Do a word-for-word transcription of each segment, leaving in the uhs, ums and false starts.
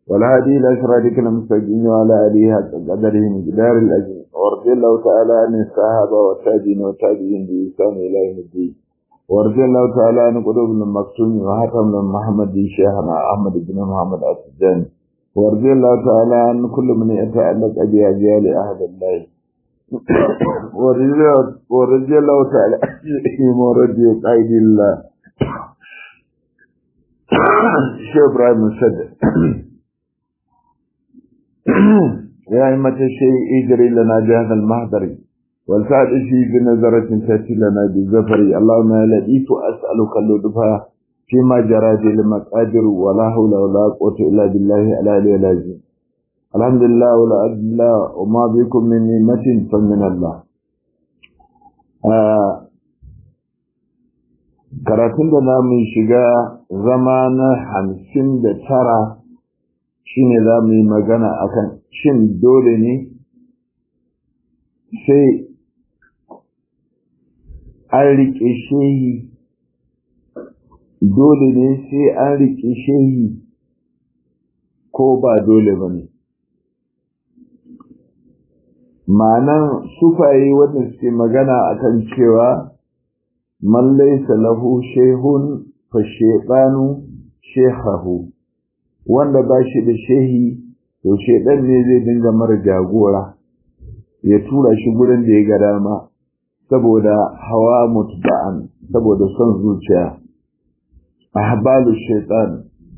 والهادي إلى صراطك المستقيم وعلى آله حق قدره مقدار الأجر ورضي الله تعالى عن الصحابة والتابعين والتابعين بإحسان إلى يوم الدين ورضي الله تعالى عن قلوب المكتوم وحاتم محمد شيخنا أحمد بن محمد التجاني ورضي الله تعالى عن كل من يتعلق بأجيال أهل الله ورضي الله تعالى عنهم ورضي قائد الله شيخ إبراهيم السد يا أئمة الشيء اجري لنا جهد المهدر والسعد في بنظرة تأتي لنا بالزفر اللهم يا لطيف أسألك اللطف فيما جرى المقادر ولا حول ولا قوة إلا بالله العلي العظيم الحمد لله ولا أدلى وما بكم من نعمة فمن الله karatun da namu shiga zama na hamsin da tara shine za mu yi magana akan shin dole ne sai an riƙe shehi dole ne sai an riƙe shehi ko ba dole ba ne ma'anan sufaye wanda suke magana akan cewa man laysa lahu shehun fa shaytanu shehahu wanda ba shi da shehi to shedan ne zai dinga mara jagora ya tura shi gurin da ya ga dama saboda hawa mutba'an saboda son zuciya ahbalu shaytan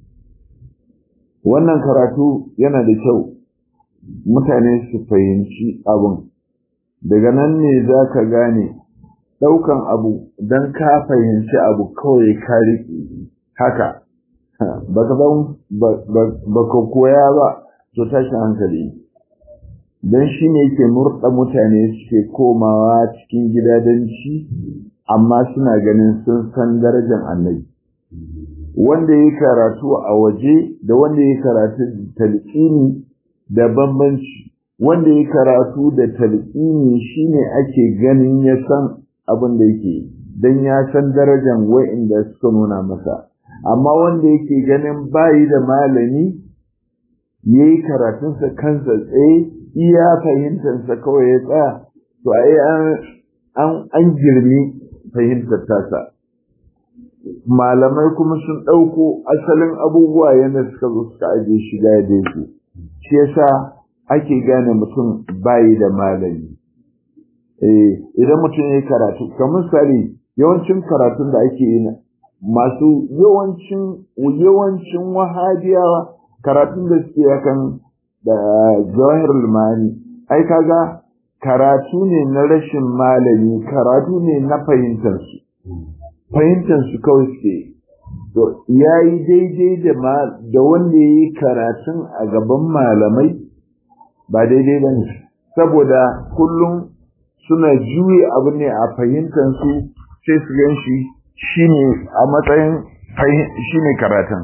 wannan karatu yana da kyau mutane su fahimci abun daga nan ne zaka gane daukan abu dan ka fahimci abu kawai ka riƙe haka baka ban baka koya ba to tashi hankali dan shine yake murda mutane suke komawa cikin gidadanci amma suna ganin sun san darajar annabi wanda yake karatu a waje da wanda yake karatu talqini da bambanci wanda yake karatu da talqini shine ake ganin ya san abin da yake dan ya san darajar wa'inda suka nuna masa amma wanda yake ganin bayi da malami yayi karatun sa kansa tsaye iya fahimtar sa kawai ya tsaya to ai an an an girmi fahimtar tasa malamai kuma sun dauko asalin abubuwa yana suka zo suka aje shiga da yake shi yasa ake gane mutum bayi da malami eh idan mutum yayi karatu kamar misali yawancin karatun da ake yi masu yawancin yawancin wahabiyawa karatun da suke akan da jawahirul mani ai kaga karatu ne na rashin malami karatu ne na fahimtar su fahimtar su kawai suke to yayi daidai da da wanda yayi karatun a gaban malamai ba daidai bane saboda kullum suna juye abu ne a fahimtar su sai su gan shi shine a matsayin shine karatun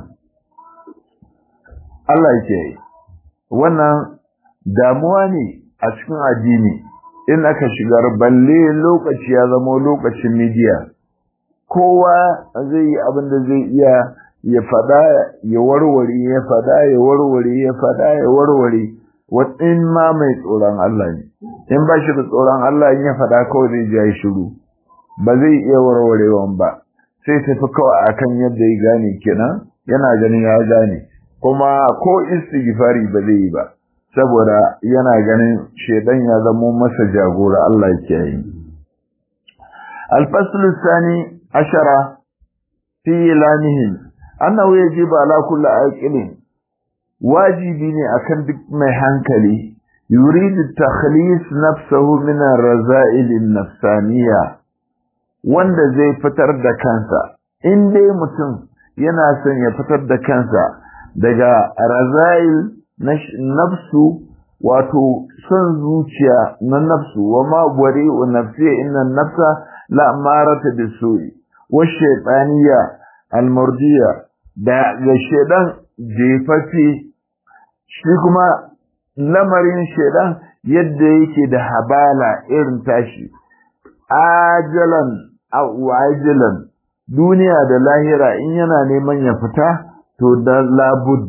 Allah yake wannan damuwa ne a cikin addini in aka shigar balle lokaci ya zama lokacin media kowa zai yi abin da zai iya ya fada ya warware ya fada ya warware ya fada ya warware wadin ma mai tsoron Allah ne in ba shi da tsoron Allah in ya fada kawai zai ji shiru ba zai iya warwarewan ba sai tafi kawai akan yadda ya gane kenan yana ganin ya gane kuma ko istighfari ba zai yi ba saboda yana ganin shedan ya zama masa jagora Allah ya yi al-fasl thani ashara fi ilanihim annahu yajibu ala kulli aqilin wajibi ne akan duk mai hankali yuridu takhlis nafsuhu min ar-raza'il an-nafsaniyya wanda zai fitar da kansa in dai mutum yana son ya fitar da kansa daga raza'il nafsu wato son zuciya na nafsu wa ma bari'u nafsi inna an-nafsa la amarata bisu'i wa shaytaniyya al-murdiya da ga shedan jefafi shi kuma lamarin shedan yadda yake da habala irin tashi ajalan aw ajalan duniya da lahira in yana neman ya fita to da labudda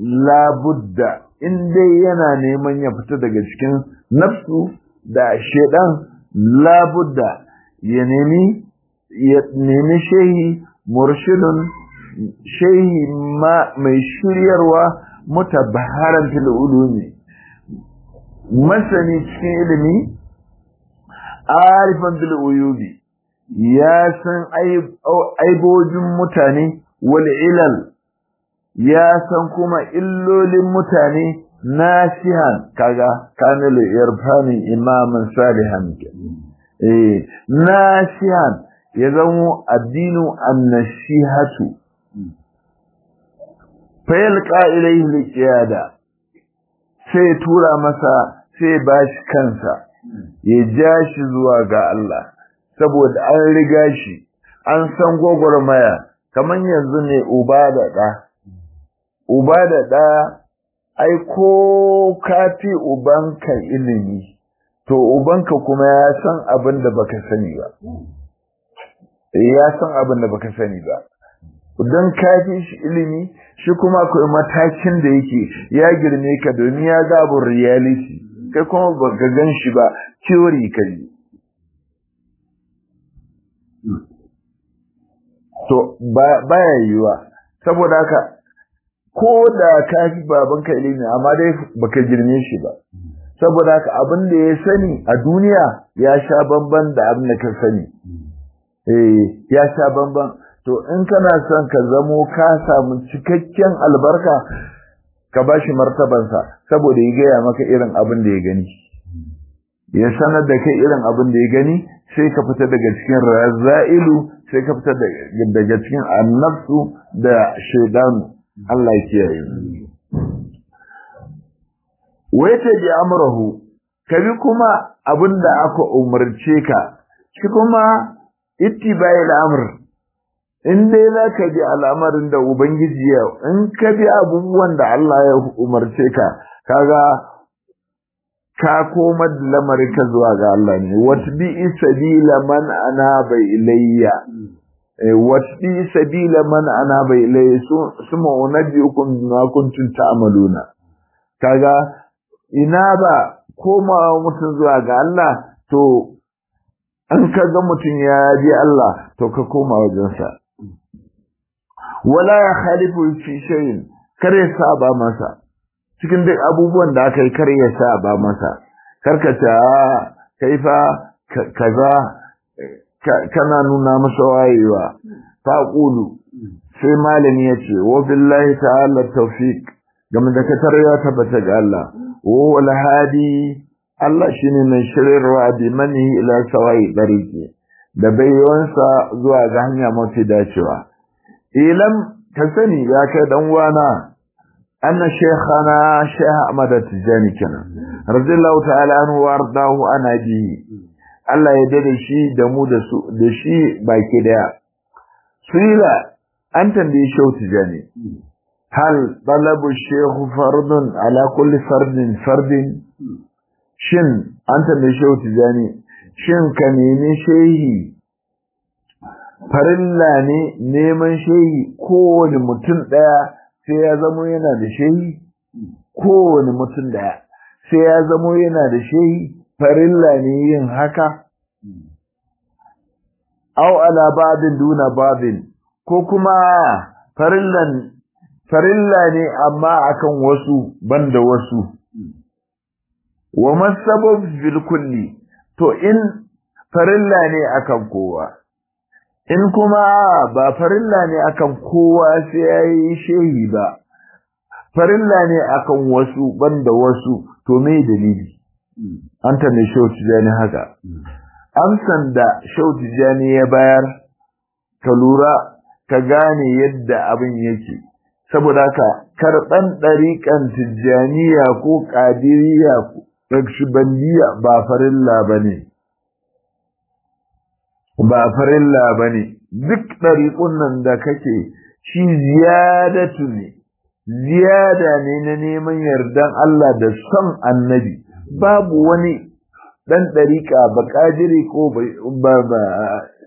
labudda in dai yana neman ya fita daga cikin nafsu da shedan labudda ya nemi ya nemi shehi murshidun shehi ma mai shiryarwa mutabahharan fil ulumi masani cikin ilimi arifan bil uyubi ya san aibojin mutane wal ilal ya san kuma illolin mutane nasihan kaga kanil irfani imaman salihan eh nasihan ya zamo addinu an-nasihatu fa yalqa ilayhi liqiyada sai tura masa sai bashi kansa ya ja shi zuwa ga Allah saboda an riga shi an san gogormaya kaman yanzu ne uba da da uba da da ai ko kafi ubanka ilimi to ubanka kuma ya san abin da baka sani ba ya san abin da baka sani ba dan kafi shi ilimi shi kuma akwai matakin da yake ya girme ka domin ya ga abun reality kai kuma baka gan shi ba theory kai to baya yiwa saboda haka ko da ka fi babanka ilimi amma dai baka girme shi ba saboda haka abin da ya sani a duniya ya sha bamban da abin da ka sani eh ya sha bamban to in kana son ka zamo ka samu cikakken albarka ka bashi martabansa saboda ya gaya maka irin abin da ya gani ya sanar da kai irin abin da ya gani sai ka fita daga cikin razailu sai ka fita daga cikin annafsu da shaydanu Allah ya kiyaye wai ta bi amrahu kabi kuma abinda aka umarce ka shi kuma ittibai al-amr in dai zaka bi al'amarin da ubangiji ya in ka bi abubuwan da Allah ya umarce ka kaga ka koma da lamarin ka zuwa ga Allah ne watbi sabila man anaba ilayya watbi sabila man anaba ilayya suma unabbiukum ma kuntum ta'maluna kaga ina ba koma mutun zuwa ga Allah to an kaga mutun ya ji Allah to ka koma wajensa wala khalifu fi shay'in kare saba masa cikin duk abubuwan da aka yi kare ya saba masa karkata kaifa kaza kana nuna masa wayewa faqulu sai malami yace wa billahi ta'ala tawfiq game da katar ya tabbata ga Allah wa wal hadi Allah shine mai shiryarwa bi mani ila sawai dariqi da bayyansa zuwa ga hanya mafi dacewa ilam ka sani ya kai dan wana anna shaykhana shaykh Ahmad Tijani kenan radiyallahu ta'ala anhu wardahu ana ji Allah ya dade shi da mu da su da shi baki daya sila an tambaye Shehu Tijani hal talabu shaykh fardun ala kulli fardin fardin shin an tambaye Shehu Tijani shin ka nemi shehi farilla ne neman shehi kowane mutum daya sai ya zamo yana da shehi kowane mutum daya sai ya zamo yana da shehi farilla ne yin haka aw ala babin duna babin ko kuma farillan farilla ne amma akan wasu banda wasu wa masabab bil kulli to in farilla ne akan kowa in kuma ba farilla ne akan kowa sai yayi shehi ba farilla ne akan wasu banda wasu to me dalili anta ne Shehu Tijani haka amsan da Shehu Tijani ya bayar ka lura ka gane yadda abin yake saboda haka karban dariƙan Tijaniya ko Qadiriyya ko Naqshbandiyya ba farilla bane ba farilla bane duk dariƙun nan da kake shi ziyadatu ne ziyada ne na neman yardan Allah da son annabi babu wani dan dariƙa ba kadiri ko ba ba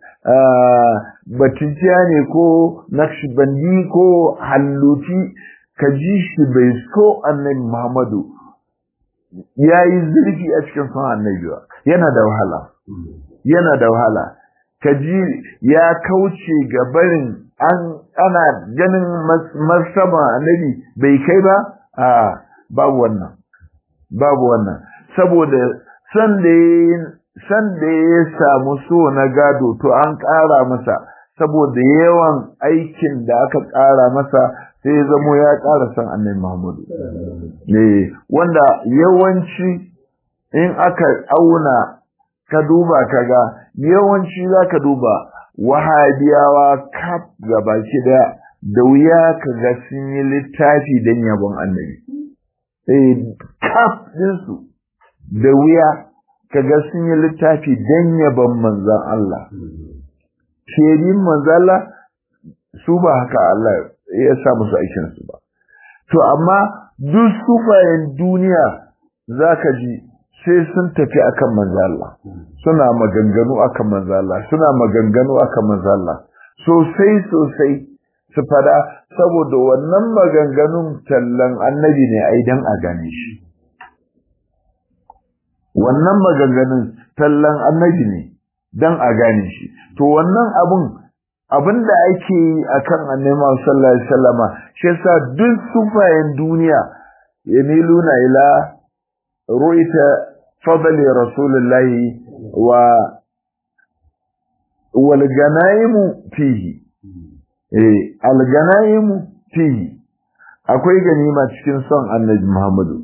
batijani ko naqshbandi ko halluti ka ji shi bai so annabi Muhammadu yayi zurfi a cikin son annabi ba yana da wahala yana da wahala ka ji ya kauce ga barin an ana ganin martaba annabi bai kai ba a babu wannan babu wannan saboda san da san da ya samu so na gado to an ƙara masa saboda yawan aikin da aka ƙara masa sai zamo ya ƙara san annabi Muhammadu eh wanda yawanci in aka auna ka duba kaga yawanci zaka duba wahabiyawa kaf gabaki da da wuya kaga sun yi littafi dan yabon annabi eh kaf dinsu da wuya kaga sun yi littafi dan yabon manzon Allah shirin manzon Allah su ba haka Allah ya sa musu aikin su ba to amma duk sufayen duniya zaka ji sai sun tafi akan manzo Allah suna maganganu akan manzo Allah suna maganganu akan manzo Allah sosai sosai su fada saboda wannan maganganun tallan annabi ne ai dan a gane shi wannan maganganun tallan annabi ne dan a gane shi to wannan abun abinda ake yi akan annabi sallallahu alaihi wasallama shi yasa duk sufayen duniya yamiluna ila ru'ita فضل رسول الله و والغنائم فيه eh alganaim fihi akwai ganima cikin son annabi Muhammadu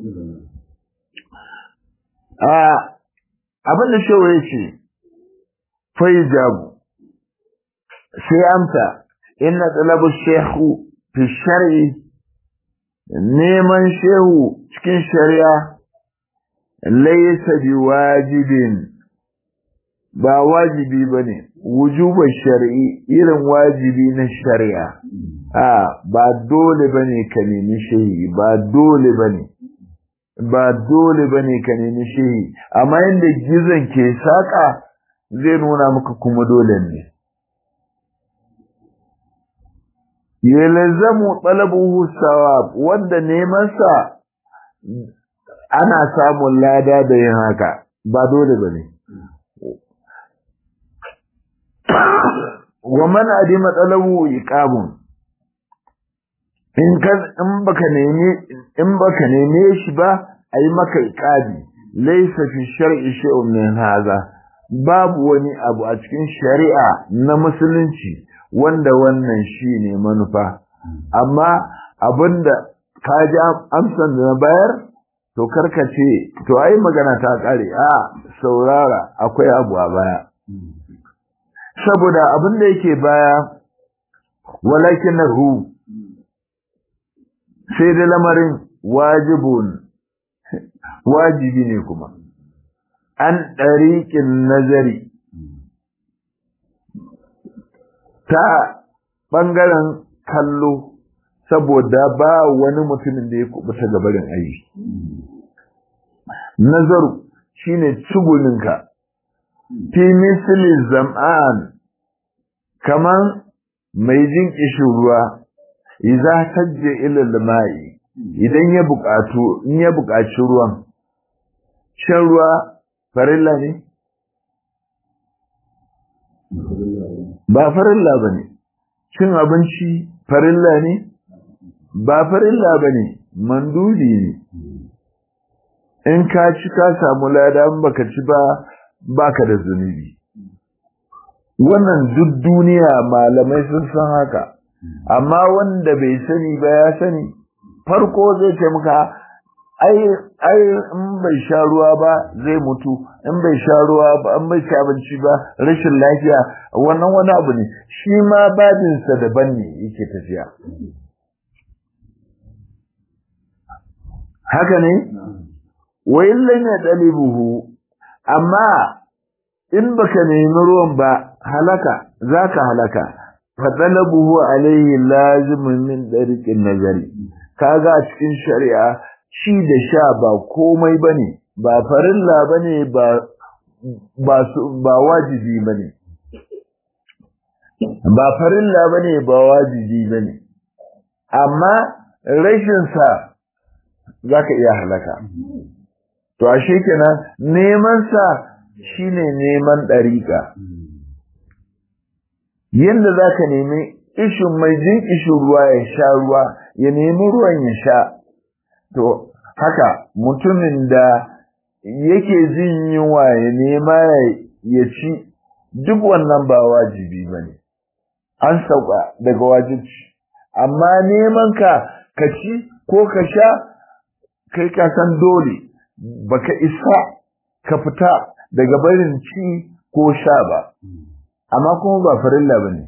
a abin da shewa yake faijabu sai amsa inna talabu shehu fi shar'i neman shehu cikin shari'a laysa biwajibin ba wajibi bane wujuba shar'i irin wajibi na shari'a a ba dole bane ka nemi shehi ba dole bane ba dole bane ka nemi shehi amma inda gizon ke saka zai nuna maka kuma dole ne yalzamu talabuhu sawab wanda neman sa ana samun lada da yin haka ba dole bane wa man adima talabu iqabun in kan in baka neme in baka neme shi ba ai maka iqabi laysa fi shar'i shay'un min hadha babu wani abu a cikin shari'a na musulunci wanda wannan shine manufa amma abinda ka ji amsan da na bayar to karkace to ai magana ta kare a saurara akwai abu a baya saboda abin da yake baya walakinahu sai da lamarin wajibun wajibi ne kuma an dariqin nazari ta bangaren kallo saboda ba wani mutumin da ya kubuta gabarin aiki nazaru shine tsuguninka fi misli zam'an kaman mai jin kishin ruwa idza tajja ila al-ma'i idan ya buƙatu in ya buƙaci ruwan shan ruwa farilla ne ba farilla bane cin abinci farilla ne ba farilla bane manduli ne in ka ci ka samu lada in baka ci ba baka da zunubi wannan duk duniya malamai sun san haka amma wanda bai sani ba ya sani farko zai ce maka ai ai in bai sha ruwa ba zai mutu in bai sha ruwa ba in bai ci abinci ba rashin lafiya wannan wani abu ne shi ma babin sa daban ne yake tafiya haka ne wa illan ya dalibuhu amma in baka nemi ruwan ba halaka zaka halaka fa talabuhu alayhi lazimun min dariqin nazari kaga a cikin shari'a ci da sha ba komai bane ba farilla bane ba ba ba wajibi bane ba farilla bane ba wajibi bane amma rashin sa zaka iya halaka. To ashe kenan neman sa shine neman dariƙa. Yanda zaka nemi ishin mai jin ishin ruwa ya sha ruwa, ya nemi ruwan ya sha. To haka mutumin da yake jin yunwa ya nema ya ci, duk wannan ba wajibi bane. An sauka daga wajibi. Amma neman ka ka ci ko ka sha, kai ka san dole baka isa ka fita daga barin ci ko sha ba, amma kuma ba farilla bane.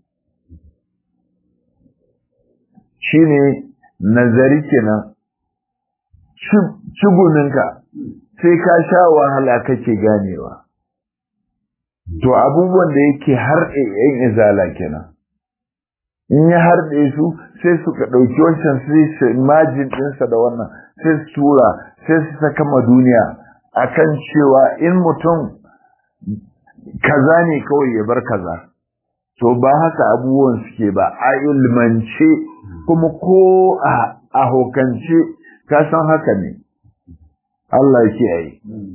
Shine nazari kenan, ciguninka sai ka sha wahala kake ganewa. To abubuwan da yake harɗe yan izala kenan, in ya harɗe su sai suka ɗauki wancan sai su imajin ɗinsa da wannan sai su tura sai su saka ma duniya akan cewa in mutum kaza ne kawai ya bar kaza. To ba haka abubuwan suke ba, a ilmance kuma ko a hokance ka san haka ne. Allah ya kiyaye.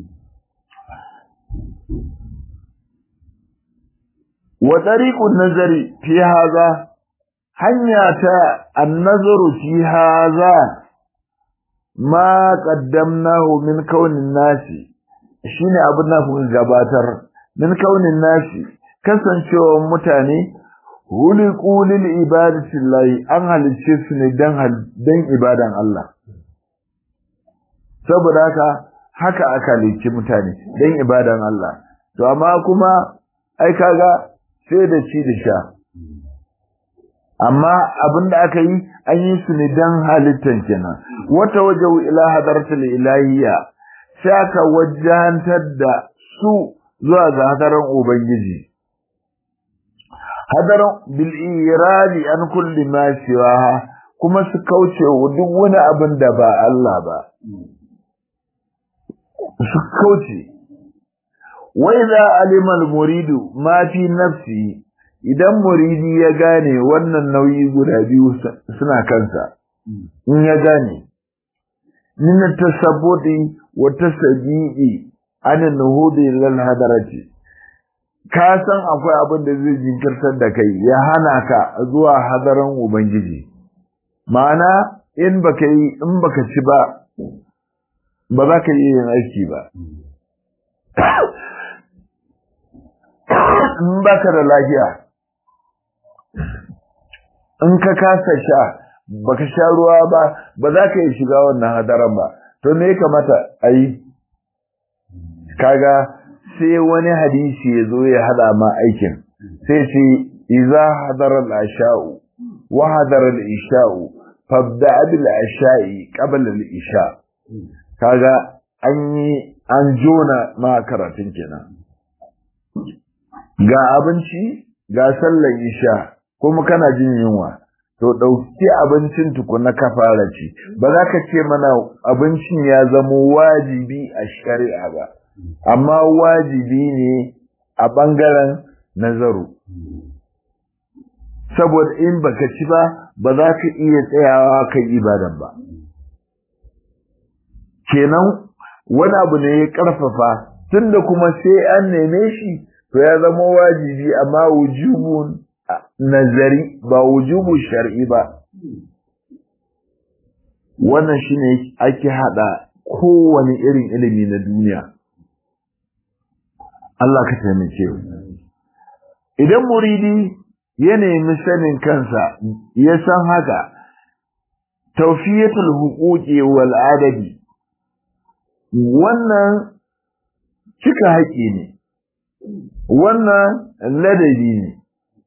Wa tariqun nazari fi hadha, hanya ta an-nazaru fi hadha ma qaddamnahu min kaunin nasi, shine abin da kuka gabatar, min kaunin nasi, kasancewar mutane huliqu lil ibadati llahi, an halicce su ne dan dan ibadan Allah. Saboda haka haka aka halicci mutane dan ibadan Allah. To amma kuma ai kaga sai da ci da sha, amma abinda aka yi an yi su ne dan halittan kenan. Wata wajahu ila hadratil ilahiyya, sai aka wajantar da su zuwa ga hadaran ubangiji, hadaran bil iradi an kulli ma siwaha, kuma su kauce wa duk wani abin da ba Allah ba, su kauce. Wa idza alima al muridu ma fi nafsi, idan muridi ya gane wannan nauyi guda biyu suna kansa, in ya gane min tasabbuti wa tasdiqi an nuhudi lil hadarati, ka san akwai abin da zai jinkirtar da kai ya hana ka zuwa hadaran ubangiji. Ma'ana in baka yi in baka ci ba ba za ka yi yin aiki ba, in baka da lafiya, in ka kasa sha baka sha ruwa ba ba za ka yi shiga wannan hadaran ba. To me ya kamata a yi? Kaga sai wani hadisi ya zo ya hada ma aikin, sai ce iza hadara al-asha'u wa hadara al-isha'u fabda bil asha'i qabla al-isha. Kaga an yi an jona ma karatun kenan, ga abinci ga sallar isha kuma kana jin yunwa, to dauki abincin tukuna ka fara ci. Ba za ka ce mana abincin ya zama wajibi a shari'a ba, amma wajibi ne a bangaren nazaru, saboda in baka ci ba ba za ka iya tsayawa kan ibadan ba. Kenan wani abu ne ya karfafa, tunda kuma sai an neme shi, to ya zama wajibi, amma wujubun nazari ba wujubu shar'i ba. Wannan shine ake hada kowane irin ilimi na duniya. Allah ka taimake mu. Idan muridi ya nemi sanin kansa, ya san haka, tawfiyatul huquqi wal adabi, wannan cika haƙi ne, wannan ladabi ne.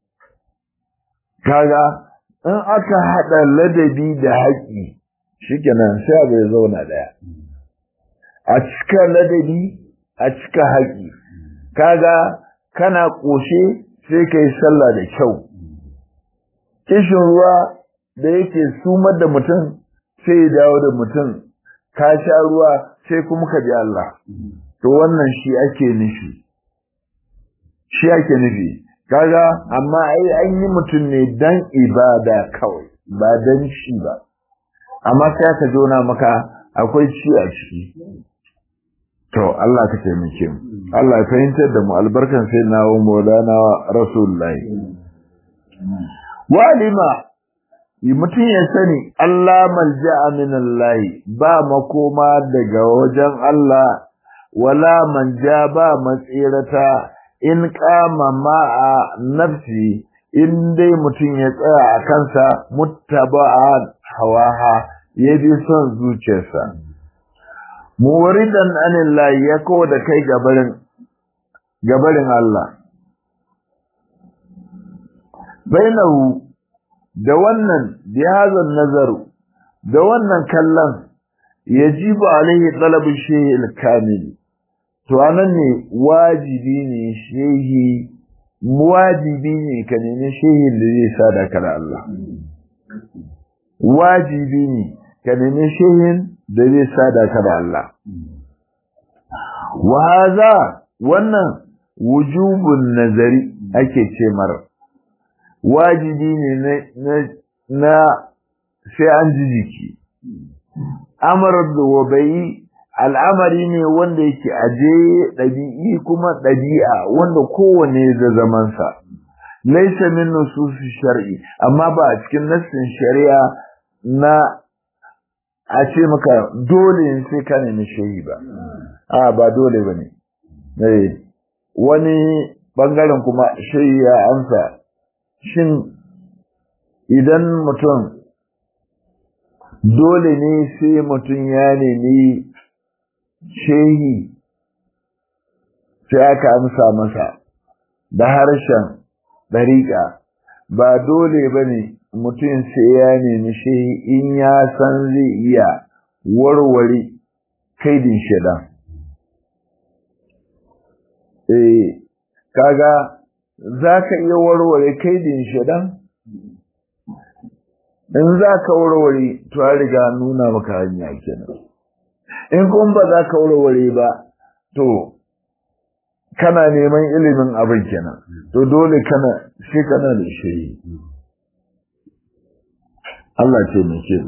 Kaga in aka hada ladabi da haƙi, shikenan sai abu ya zauna daya. A cika ladabi, a cika haƙi. Kaga kana koshe sai kai sallah da kyau. Kishin ruwa da yake sumar da mutum sai ya dawo da mutum, ka sha ruwa sai kuma ka bi Allah. To wannan shi ake nufi. Shi ake nufi. Kaga amma ai an yi mutum ne dan ibada kawai, ba dan shi ba. amma sai ka jona maka akwai ci a ciki. To Allah ka taimake mu, Allah ya fahimtar da mu albarkan sai na wa Maulana Rasulullahi. Walima mutum ya sani Allah malja'a min Allah, ba makoma daga wajen Allah, wala manja ba matsirata in kama ma'a nafsi, in dai mutum ya tsaya a kansa muttaba'a hawaha, ya bi son zuciyarsa. Muwaridan anillahi, ya kawo da kai gabarin gabarin Allah. Bainahu, da wannan bihazan nazaru, da wannan kallon yajibu alaihi talabu shay'il kamil. To anan ne wajibi ne shehi wajibi ne ka nemi shehin da zai sada ka da Allah. Wajibi ne ka nemi shehin da zai sada ka da Allah. Wa hadha, wannan wujubun nazari ake ce mar. Wajibi ne na na sai an ji jiki. Amr da wabai al'amari ne wanda yake aje ɗabi'i kuma ɗabi'a wanda kowane da zamansa. Laisa min nususi shar'i, amma ba a cikin nassin shari'a na a ce maka dole sai ka nemi shehi ba. A ba dole ba ne. Eh, wani ɓangaren kuma shehi ya amsa, shin idan mutum dole ne sai mutum ya nemi shehi, sai aka amsa masa da harshen ɗariƙa, ba dole ba ne mutum sai ya nemi shehi in ya san zai iya warware kaidin shaidan. Eh, kaga za ka iya warware kaidin shaidan? In za ka warware, to ya riga nuna maka hanya kenan. In kuma ba za ka warware ba, to kana neman ilimin abin kenan, to dole kana shi kana da shi. Allah ce mai ce.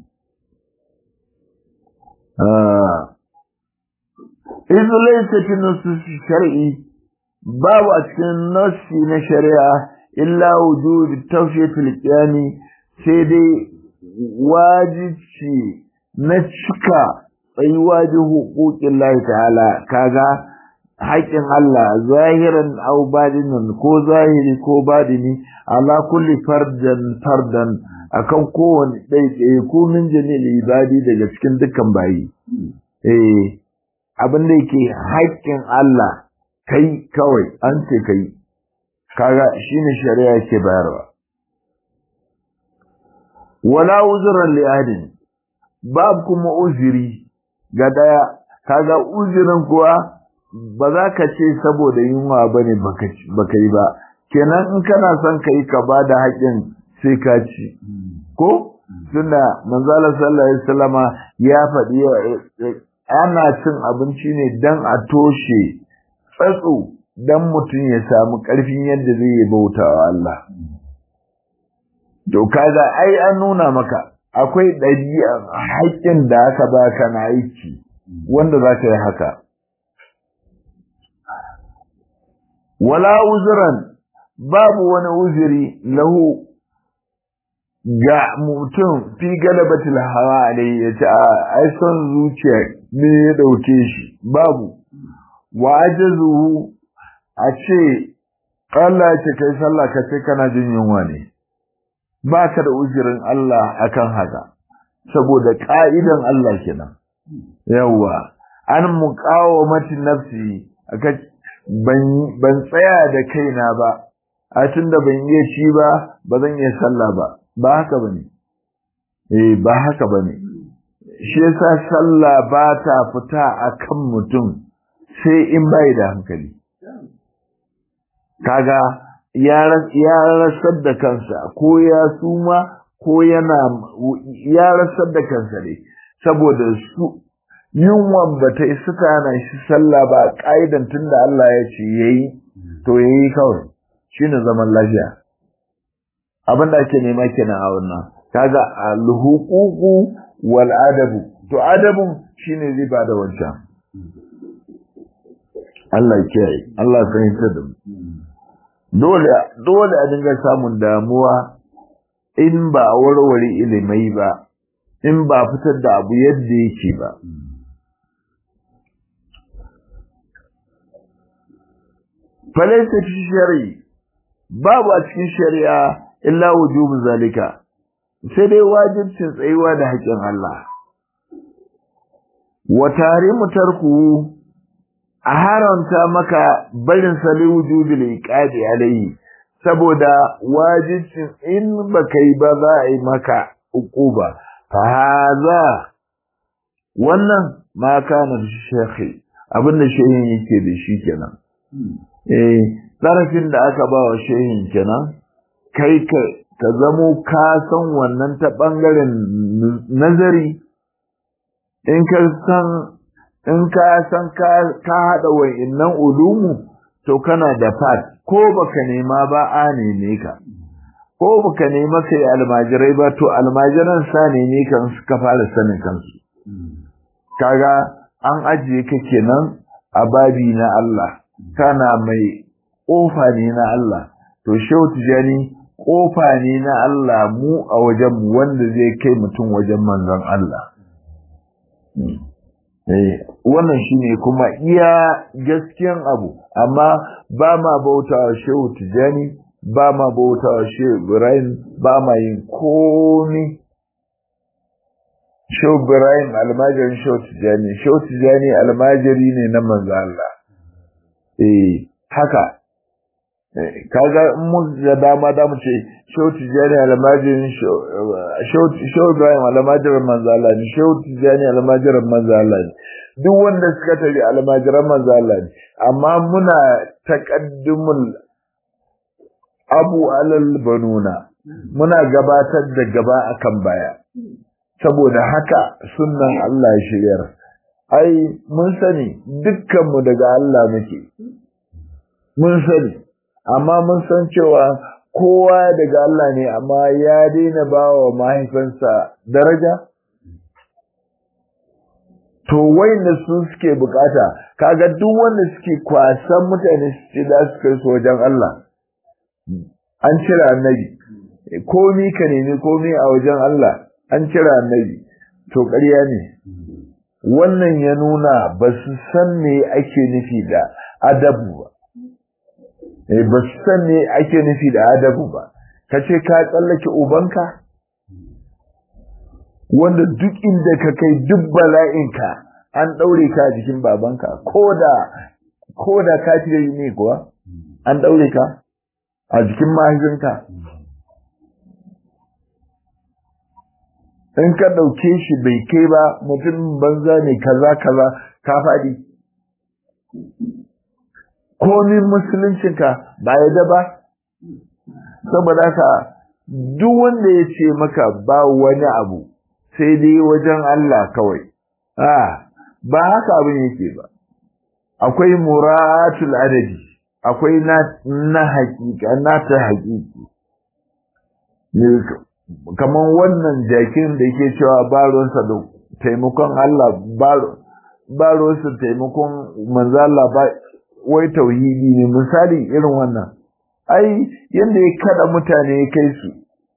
Izu laisa fi nususi shar'i, babu a cikin nassi na shari'a illa wujud tawfiyatul qiyami, sai dai wajibi na cika tsayuwa ji hukukin Allah ta'ala, kaga haƙin Allah zahiran aw badinin, ko zahiri ko badini, ala kulli fardan fardan, akan kowane ɗaiɗaya ko min jami'il ibadi daga cikin dukkan bayi. Eh, abin da yake haƙin Allah kai kawai an ce kai, kaga shine shari'a ke bayarwa. Wala uzran li ahadin, bab kuma uzuri ga daya, kaga uzurin kuwa ba za ka ce saboda yunwa bane baka yi ba, kenan in kana son kai ka bada haƙin sai ka ci ko tunda manzo Allah sallallahu alaihi wasallama ya faɗi ana cin abinci ne dan a toshe tsatso, dan mutum ya samu ƙarfin yadda zai yi bautawa Allah. To kaga ai an nuna maka akwai ɗabi'a haƙƙin da aka baka na aiki wanda za ka yi haka. Wala uzran, babu wani uzuri lahu ga mutum fi galabatul hawa alai, ya ce ai son zuciya ne ya dauke shi, babu. Wa ajazuhu, a ce Allah ya ce kai sallah ka ce kana jin yunwa ne, ba ka da uzurin Allah akan haka, saboda ka'idan Allah kenan. Yawwa, an muqawamati nafsi, aka ban ban tsaya da kaina ba, a tunda ban iya ci ba ba zan iya sallah ba, ba haka bane. Eh, ba haka bane. Shi yasa sallah ba ta fita akan mutum sai in bai da hankali. Kaga ya rasar da kansa, ko ya suma ko yana ya rasar da kansa ne, saboda su yunwan ba ta isa ta hana shi sallah ba, ƙa'idan tunda Allah ya ce yayi to yayi kawai, shine zaman lafiya. Abin da ake nema kenan a wannan, kaga al-huququ wal adabu to adabun shine zai bada wancan Allah ya kiyaye Allah ya fahimta da mu dole dole a dinga samun damuwa in ba a warware ilimai ba in ba fitar da abu yadda yake ba falaysa fi shari'i babu a cikin shari'a illa wujubu zalika sai dai wajibcin tsayuwa da haƙin Allah wa tarimu tarku a haramta maka barin sali wujubil iqabi alayhi saboda wajibcin in baka yi ba za a yi maka uquba fa haza wannan ma kana shekhi abinda shehin yake da shi kenan eh zarafin da aka ba wa shehin kenan kai ka ka zamo ka san wannan ta bangaren nazari in ka san in ka san ka ka hada wa'innan ulumu to kana da fat ko baka nema ba a neme ka ko baka nema kai almajirai ba to almajiran sa ne kan suka fara sanin kansu kaga an ajiye ka kenan a babi na Allah kana mai kofa ne na Allah to shehu tijani kofa ne na Allah mu a wajen mu wanda zai kai mutum wajen manzon Allah eh wannan shine kuma iya gaskiyan abu amma ba ma bautawa shehu tijani ba ma bautawa shehu Ibrahim ba ma yin komai shehu Ibrahim almajirin shehu tijani shehu tijani almajiri ne na manzon Allah eh haka kaga in mu da dama da mu ce shehu tijani almajirin shehu Ibrahim almajirin manzo Allah ne shehu tijani almajirin manzo Allah ne duk wanda suka tafi almajiran manzo Allah ne amma muna taqaddumul abu alal banuna muna gabatar da gaba akan baya saboda haka sunnan Allah ya shiryar ai mun sani dukkan mu daga Allah muke mun sani amma mun san cewa kowa daga Allah ne amma ya daina bawa mahaifinsa daraja to wayanda su suke bukata kaga duk wanda suke kwasan mutane su ce da su kai su wajen Allah an cira annabi komi ka nemi komi a wajen Allah an cira annabi to ƙarya ne wannan ya nuna ba su san me ake nufi da adabu ba eh ba su san me ake nufi da adabu ba kace ka tsallake ubanka wanda duk inda ka kai duk bala'inka an daure ka a jikin babanka koda koda ka tire ne kuwa an daure ka a jikin mahaifinka in ka dauke shi bai kai ba mutum banza ne kaza kaza ka fadi komin musuluncinka ba yadda ba saboda ka duk wanda ya ce maka ba wani abu sai dai wajen Allah kawai ah ba haka abin yake ba akwai muratul adadi akwai na na hakika na ta hakiki ne kaman wannan jakin da yake cewa baron sa da taimakon Allah baro baro sa taimakon manzo Allah ba wai tauhidi ne misali irin wannan ai yanda ya kada mutane ya kai su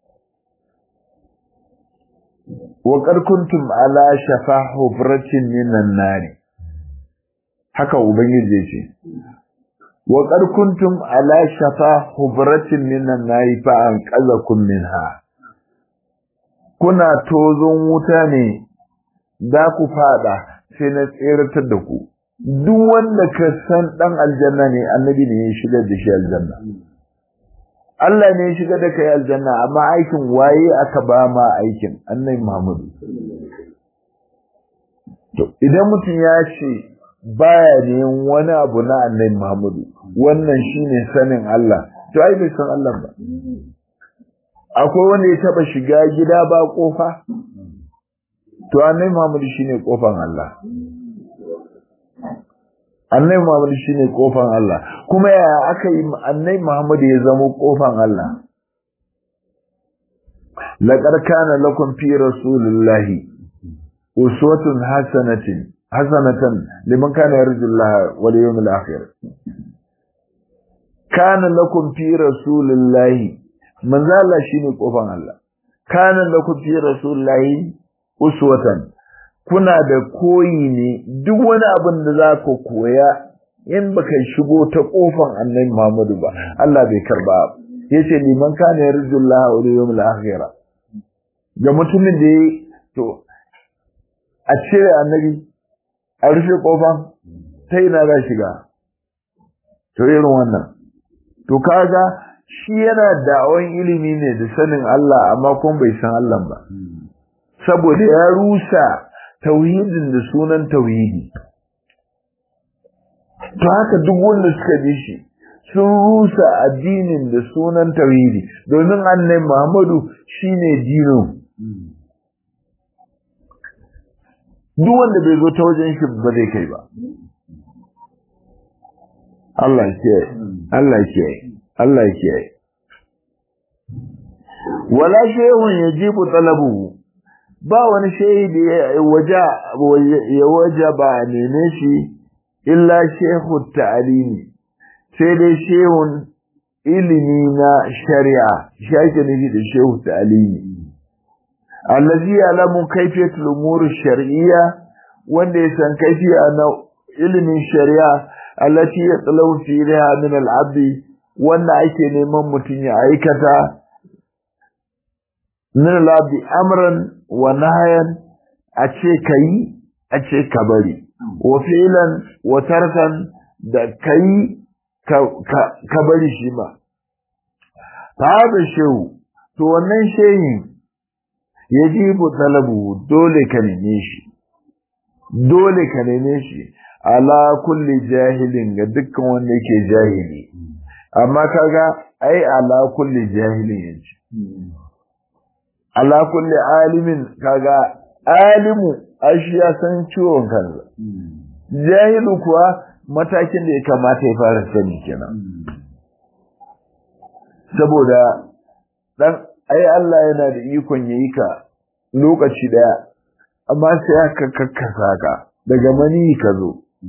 wa qad kuntum ala shafa hufratin minan nari haka ubangiji yace wa qad kuntum ala shafa hufratin minan nari fa an qazakum minha kuna tozon wuta ne da ku fada sai na tsiratar da ku duk wanda ka san dan aljanna ne annabi ne ya shigar da shi aljanna Allah ne ya shigar da kai aljanna amma aikin waye aka ba ma aikin annabi Muhammad to idan mutum ya ce baya ne wani abu na annabi Muhammad wannan shine sanin Allah to ai bai san Allah ba akwai wanda ya taba shiga gida ba kofa to annabi Muhammad shine kofan Allah annabi Muhammad shine kofan Allah kuma ya aka yi annabi Muhammad ya zama kofan Allah laqad kana lakum fi rasulillahi uswatun hasanatin hasanatan liman kana yarjullaha wal yawmil akhir kana lakum fi rasulillahi manzo Allah shine kofan Allah kana lakum fi rasulillahi uswatan kuna da koyi ne duk wani abin da za ku koya in baka shigo ta kofan Annabi Muhammadu ba Allah bai karba yace liman kana yarjullaha wal yawmil akhir ga mutumin da to a cire Annabi a rufe kofan ta ina za shiga to irin wannan to kaga shi yana da'awan ilimi ne da sanin Allah amma kuma bai san Allah ba saboda ya rusa tauhidin da sunan tauhidi to haka duk wanda suka bi shi sun rusa addinin da sunan tauhidi domin Annabi Muhammadu shine dino duk wanda bai zo ta wajen shi ba zai kai ba Allah ke Allah ke Allah ke wala shay'un yajibu talabuhu ba wani shehi da ya waja ya waja ba neme shi illa shehu ta'alimi sai dai shehun ilimi na shari'a shi ake nufi da shehu ta'alimi allazi ya'lamu kayfiyatul umur shar'iyya wanda ya san kayfiya na ilimin shari'a allati yatlawu fiha min al-'abd wanda ake neman mutun ya aikata min al-'abd amran wa nahyan a ce kai a ce ka bari wa fi'lan wa tarkan da kai ka bari shi ma fa da shehu to wannan shehin yajibu talabu dole ka neme shi dole ka neme shi ala kulli jahilin ga dukkan wanda yake jahili amma kaga ai ala kulli jahilin yace ala kulli alimin kaga alimu ashi ya san ciwon kansa jahilu kuwa matakin da ya kamata ya fara sani kenan saboda dan ai Allah yana da ikon yayi ka lokaci daya amma sai aka kakkasa ka daga mani ka zo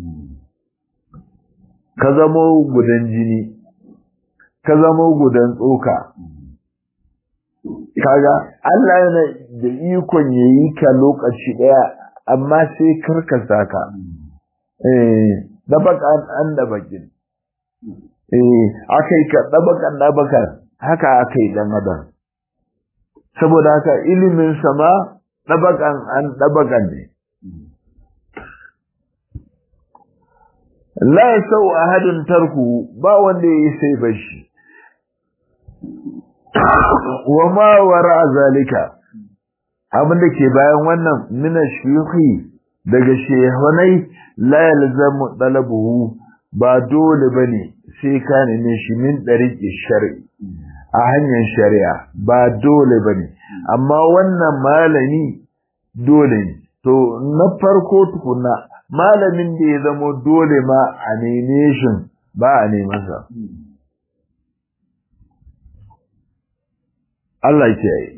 ka zama gudan jini ka zama gudan tsoka kaga Allah yana da ikon yayi ka lokaci daya amma sai karkasa ka eh dabakan an dabakin eh akai ka dabakan dabakan haka akai dan adam saboda haka ilimin sama dabakan an dabakan ne la yasau ahadun tarku ba wanda yayi sai bashi wama wara zalika abin da ke bayan wannan mina shuyukhi daga shehunai la yalzamu talabuhu ba dole bane sai ka neme shi min dariqi shar'i a hanyar shari'a ba dole bane amma wannan malami dole ne to na farko tukuna malamin da ya zama dole ma a neme shi ba a neman sa Allah ya yi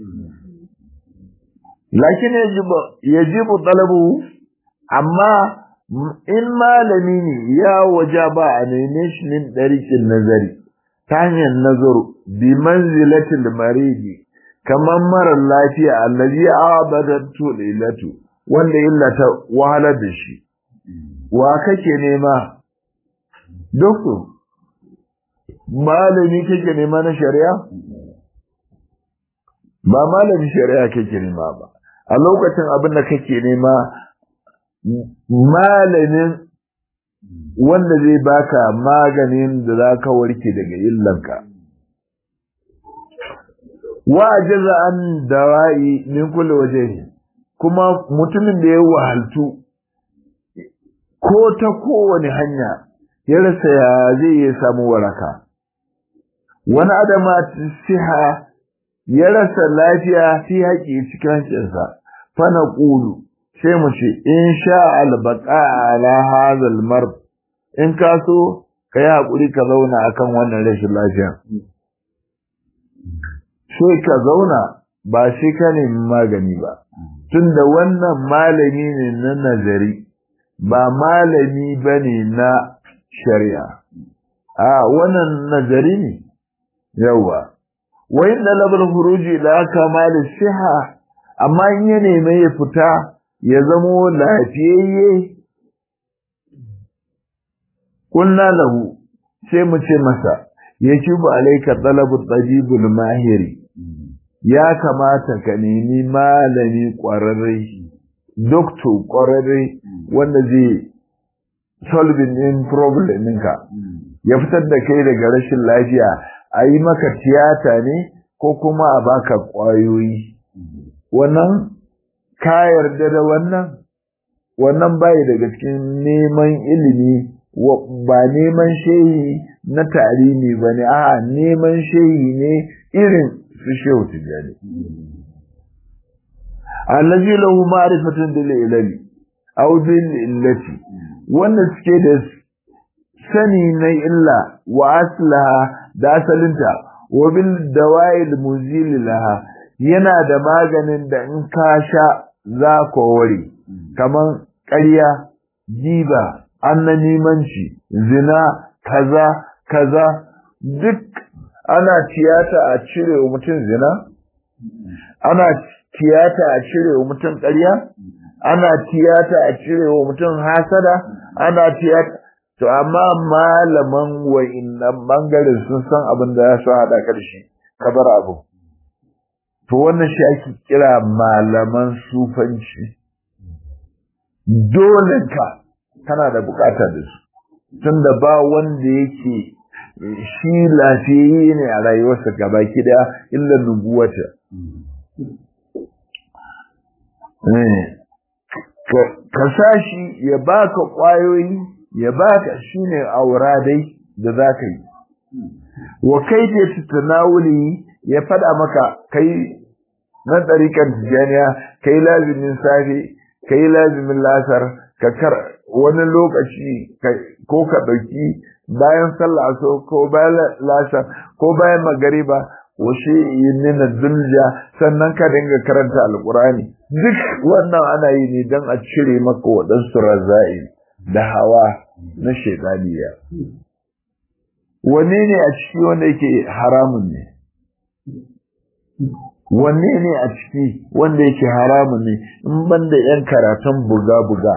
lakin yajibu yajibu talabu amma in malami ne ya wajaba a neme shi min dariqin nazari ta hanyar nazaru bi manzilatil maridi kaman mara lafiya allazi abadatu lilatu wanda illa ta wahala da shi wa kake nema doctor malami kake nema na shari'a ba malamin shari'a kake nema ba a lokacin abin da kake nema malamin wanda zai baka maganin da zaka warke daga illanka wa jaza an dawai min kulli wajhi kuma mutumin da ya wahaltu ko ta kowane hanya ya rasa ya zai samu waraka wani adama siha ya rasa lafiya fi haƙi cikin hancinsa fa naqulu sai mu ce in sha albaqa ala hadha almard in ka so kai hakuri ka zauna akan wannan rashin lafiya sai ka zauna ba shi ka nemi magani ba tunda wannan malami ne na nazari ba malami bane na shari'a a wannan nazari ne yawa wa inna labal furuji la kamal siha amma in ya neme ya fita ya zamo lafiyayye kunna lahu sai mu ce masa yajibu alayka talabu tabibul mahiri ya kamata ka nemi malami ƙwararre doctor ƙwararre wanda zai solving din problem ɗinka ya fitar da kai daga rashin lafiya a yi maka tiyata ne ko kuma a baka ƙwayoyi wannan ka yarda da wannan wannan bai daga cikin neman ilimi ba neman shehi na tarimi ba ne a neman shehi ne irin su shehu tijjani allazi lahu ma'rifatun bil ilmi aw bil illati wanda suke da sani na illa wa aslaha da asalinta wa bil dawa'il muzil laha yana da maganin da in ka sha za ka ware kaman ƙarya giba annanimanci zina kaza kaza duk ana tiyata a cire wa mutum zina ana tiyata a cire wa mutum ƙarya ana tiyata a cire wa mutum hasada ana tiyata to amma malaman wa'innan bangaren sun san abin da ya so haɗa ƙarshe ka bar abu to wannan shi ake kira malaman sufanci dole ka kana da bukata da su tunda ba wanda yake shi lafiyayye ne a rayuwarsa gabaki daya illa nubuwata ka sashi ya baka kwayoyi ya baka shine auradai da zaka yi wa kaifa tanawuli ya fada maka kai na tsarikan tijaniya kai lazimin safi kai lazimin lasar ka kar wani lokaci ko ka dauki bayan sallah so ko bayan lasar ko bayan magariba washe yin zulja sannan ka dinga karanta alqurani duk wannan ana yi ne dan a cire maka wadansu razai da hawa na shedaniya wanne ne a ciki wanda yake haramun ne wanne ne a ciki wanda yake haramun ne in banda yan karatun buga-buga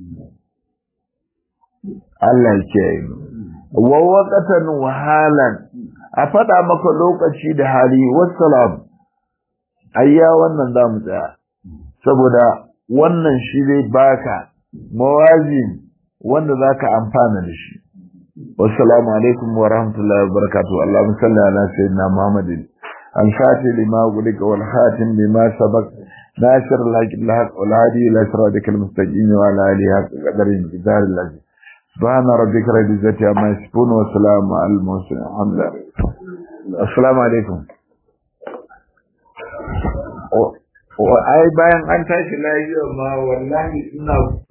Allah ya yi wa waqatan wa halan a fada maka lokaci da hali wassalam ayya wannan zamu tsaya saboda wannan shi zai baka mawazin wanda zaka amfana da shi wassalamu alaikum wa rahmatullahi wa barakatuh Allahumma salli ala sayyidina Muhammadin الفاتح لما أغلق والخاتم بما سبق ناصر الحق الحق والهادي إلى صراطك المستقيم وعلى آله حق قدر الجدار الذي سبحان ربك رب العزة عما يصفون وسلام على المرسلين الحمد لله السلام عليكم وأي bayan an tashi lafiya ma wallahi ina